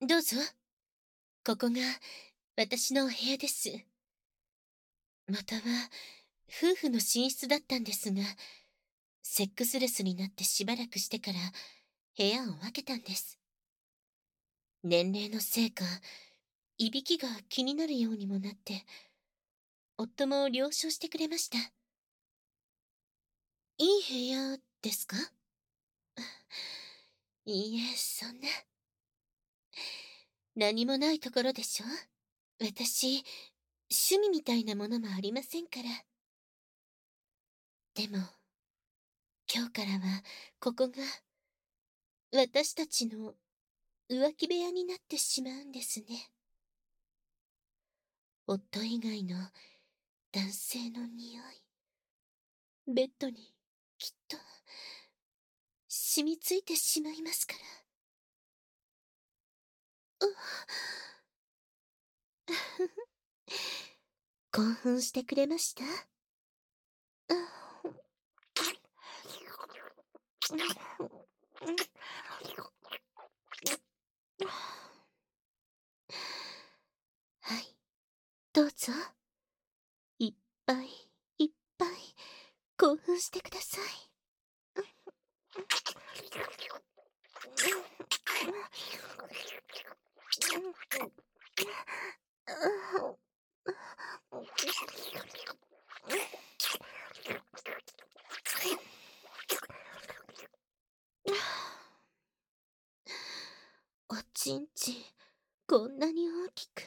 どうぞ。ここが私のお部屋です。元は夫婦の寝室だったんですが、セックスレスになってしばらくしてから部屋を分けたんです。年齢のせいか、いびきが気になるようにもなって、夫も了承してくれました。いい部屋ですか？いいえ、そんな。何もないところでしょ？私、趣味みたいなものもありませんから。でも、今日からは、ここが、私たちの浮気部屋になってしまうんですね。夫以外の男性の匂い、ベッドにきっと染みついてしまいますから。興奮してくれました？はい、どうぞ。いっぱいいっぱい興奮してください。おちんちん、こんなに大きく。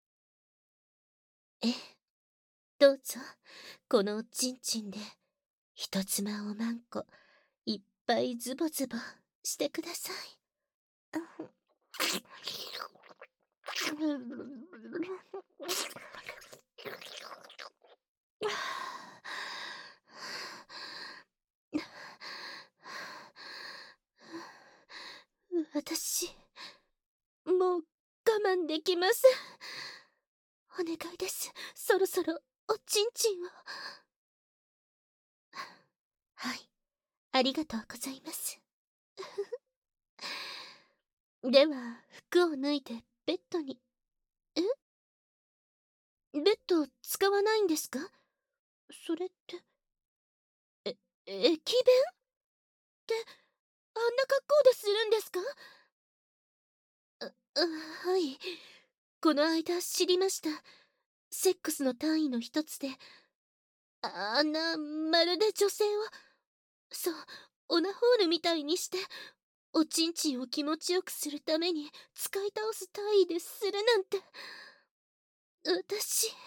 ええ、どうぞ、このおちんちんで、人妻おまんこ、いっぱいズボズボしてください。私、もう我慢できません。お願いです。そろそろおちんちんを。はい、ありがとうございます。では、服を脱いでベッドに。え？ベッド使わないんですか？それって、え、駅弁って、あんな格好でするんですか？はい。この間知りました。セックスの単位の一つで、あんな、まるで女性を、そう、オナホールみたいにして、おちんちんを気持ちよくするために使い倒す単位でするなんて。私、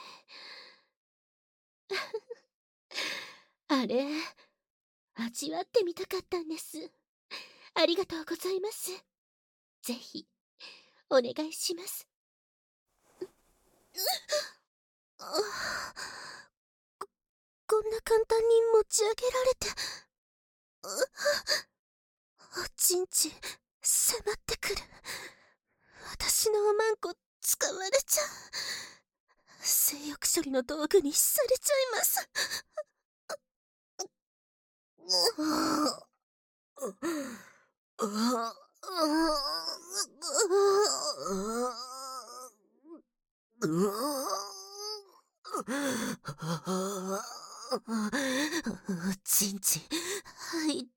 あれ、味わってみたかったんです。ありがとうございます。ぜひ、お願いします。あ、こんな簡単に持ち上げられて、おちんちん、迫ってくる。私のおまんこ、使われちゃう。性欲処理の道具にされちゃいます。ちんちん、入った。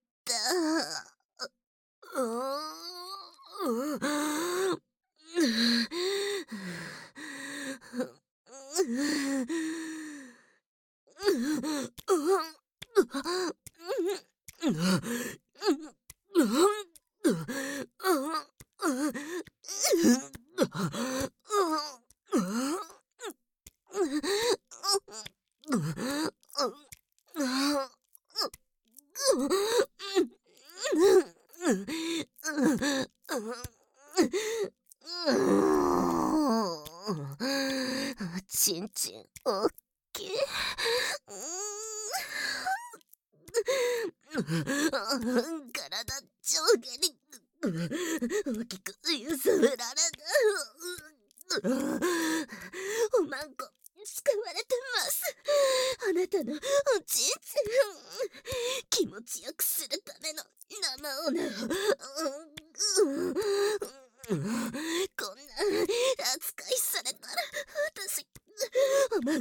ちんちん、おっきい。体上下に大きく揺すられた。おまんこ使われてます。あなたのおちんちん気持ちよくするための生オナをこ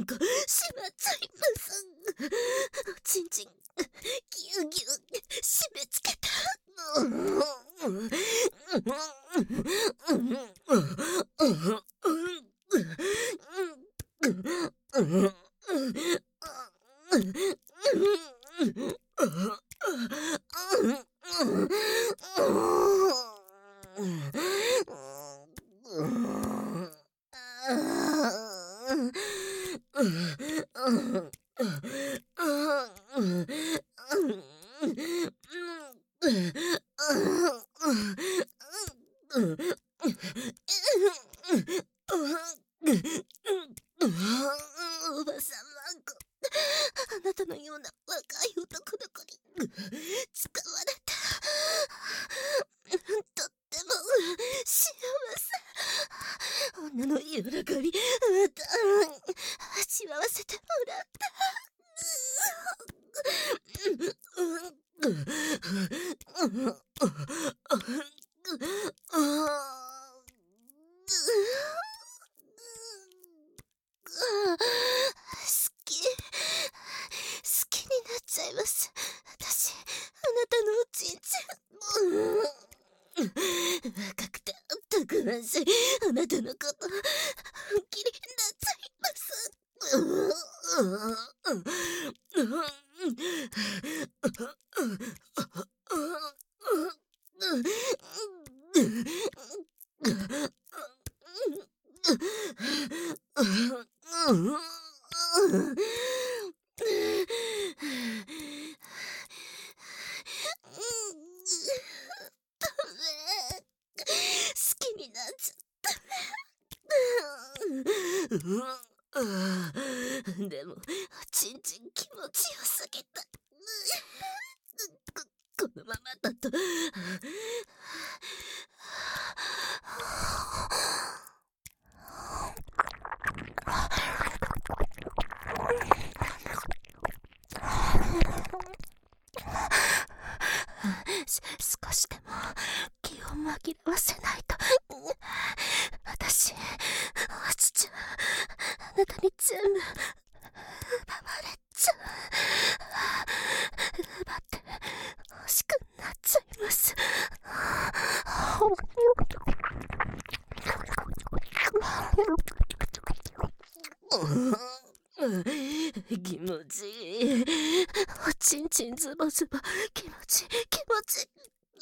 んこしまっちゃいます。ちんちんぎゅうぎゅう締め付けた。おばさんワンコ、あなたのような若い男の子に使われた。とっても幸せ。女の喜び、また味わわせてもらった。好きになっちゃいます。私、あなたのおちんちん。若くてたくましいあなたのこと本気になっちゃいます。好きになっちゃった。でも、ちんちん気持ちよすぎた。このままだと。少しでも気を紛らわせないと。私、お父はあなたに全部奪われちゃう。奪って欲しくなっちゃいます。気持ちいい。おちんちんズボズボ。気持ちいい気持ちいい。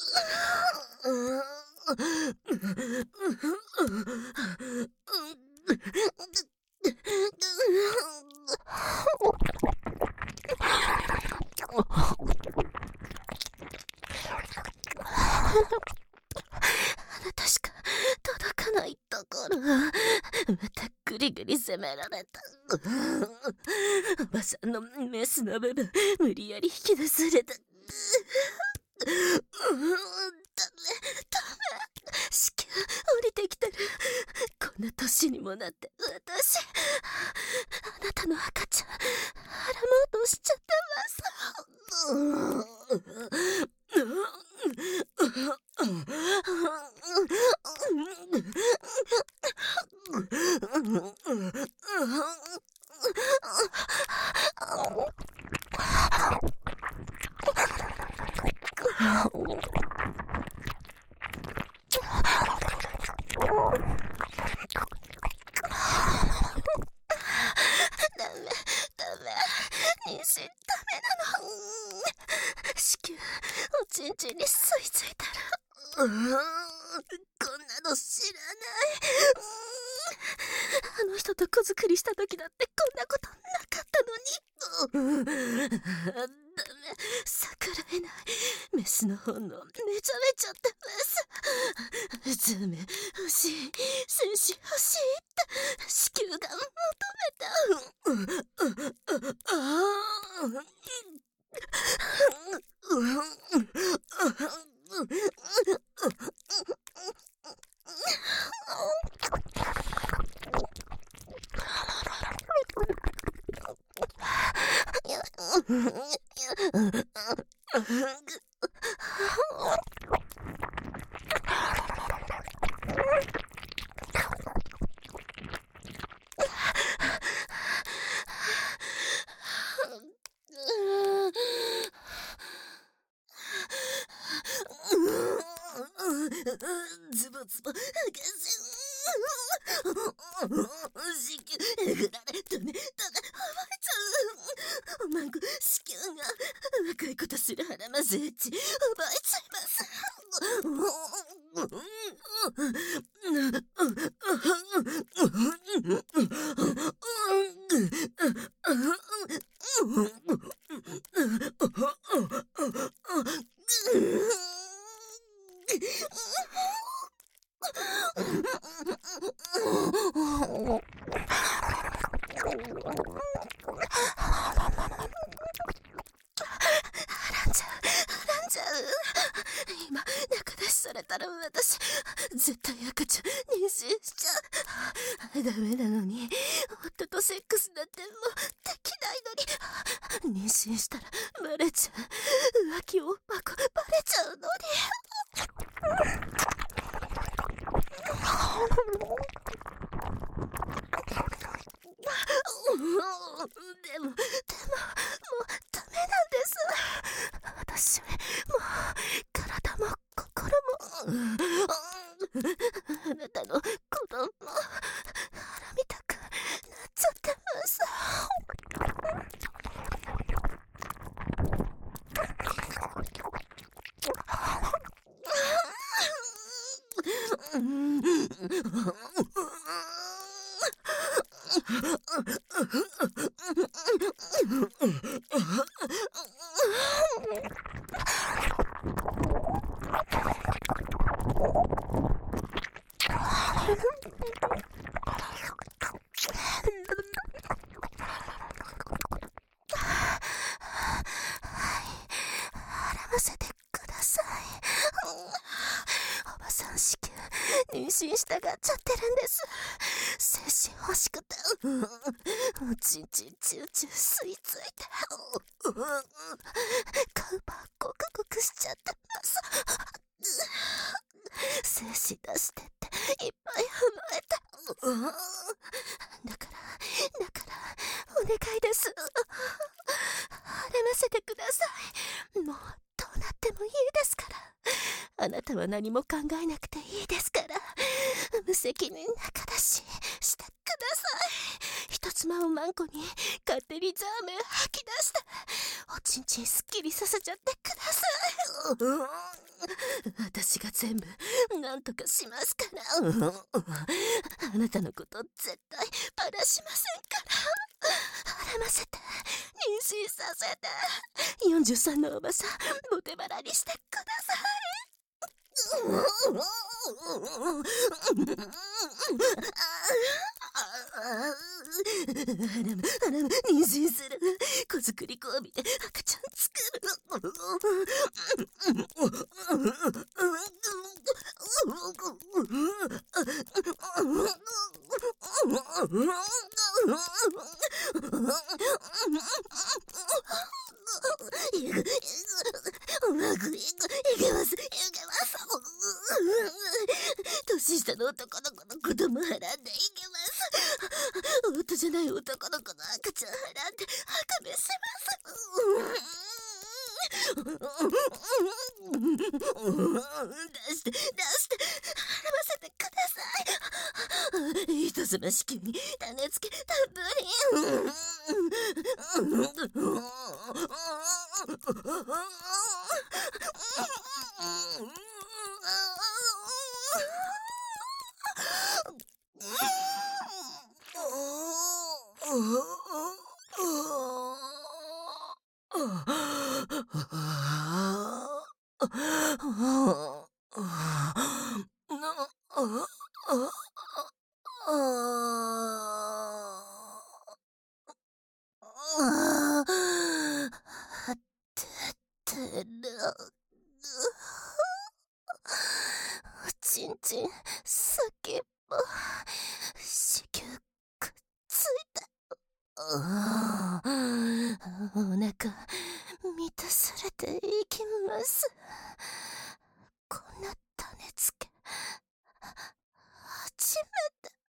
あなたしか届かないところ。またグリグリ攻められた。おばさんのメスの部分無理やり引き出された。ダメ子宮降りてきてる。こんな年にもなって私、あなたの赤ちゃん腹もうとしちゃって妊娠ダメなの。子宮おちんちんに吸い付いたら、こんなの知らない。あの人と子作りした時だってこんなことなかったのに。ダメ、逆らえない。メスの本能めちゃめちゃってます。ズメ欲しい、精子欲しいって子宮が求めた。 つも剥がせ。子宮えぐられたね。ただ暴れちゃう。おまんこ子宮が若いことする腹まずうち奪えちゃいます。今中出しされたら私絶対赤ちゃん妊娠しちゃう。ダメなのに夫とセックスなんてもうできないのに、妊娠したらバレちゃう。浮気をバレちゃうのに。でももうダメなんです。私もう体も心もあなたの子供腹見たくなっちゃってます。ませてください。おばさん子宮妊娠したがっちゃってるんです。精子欲しくておちんちんチューチュー吸い付いてカウパーゴクゴクしちゃってます。精子出してっていっぱい甘えた。だからお願いです。励ませてください。もうどうなってもいいですから。あなたは何も考えなくていいですから。無責任な話してください。人妻をマンコに勝手にザーメン吐き出しておちんちんすっきりさせちゃってください。私が全部なんとかしますから。あなたのこと絶対バラしませんから。腹ませて妊娠させて43のおばさんボテバラにしてください。妊娠する。子作り交尾で赤ちゃん作る。うまくいけます。年下の男の子の子供払んでいけます。夫じゃない男の子の赤ちゃん払んで赤めします。出して払わせてください。人妻子宮に種付けたっぷり。ちんちん先っぽ子宮くっついた。お腹満たされていきます。こんな種付け初めて。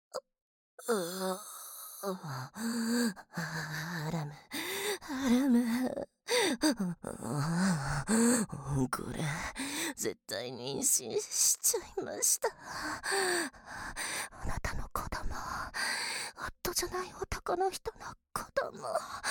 ラムこれ絶対妊娠しちゃいました。あなたの子供、夫じゃない男の人の子供。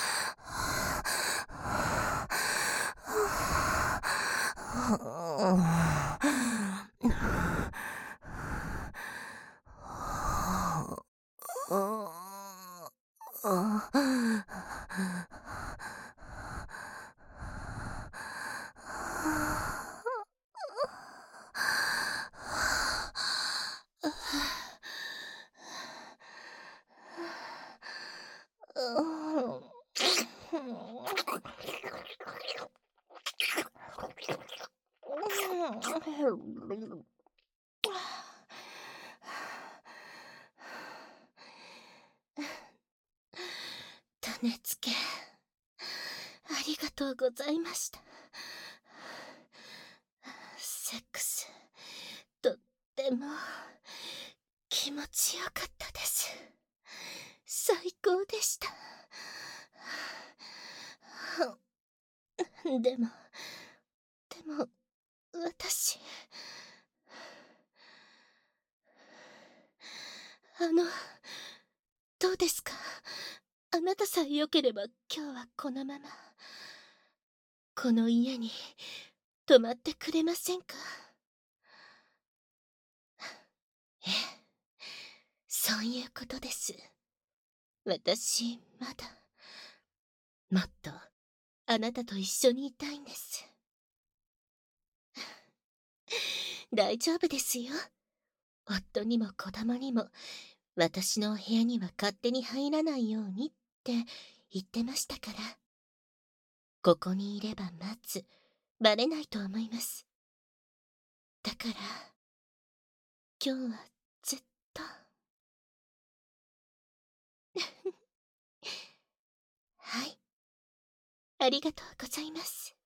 種付け、ありがとうございました。セックス、とっても気持ちよかったです。最高でした。でも私、どうですか？あなたさえ良ければ今日はこのままこの家に泊まってくれませんか？ええ、そういうことです。私まだもっとあなたと一緒にいたいんです。大丈夫ですよ。夫にも子供にも私のお部屋には勝手に入らないようにって言ってましたから。ここにいれば待つ。バレないと思います。だから今日はずっとはい、ありがとうございます。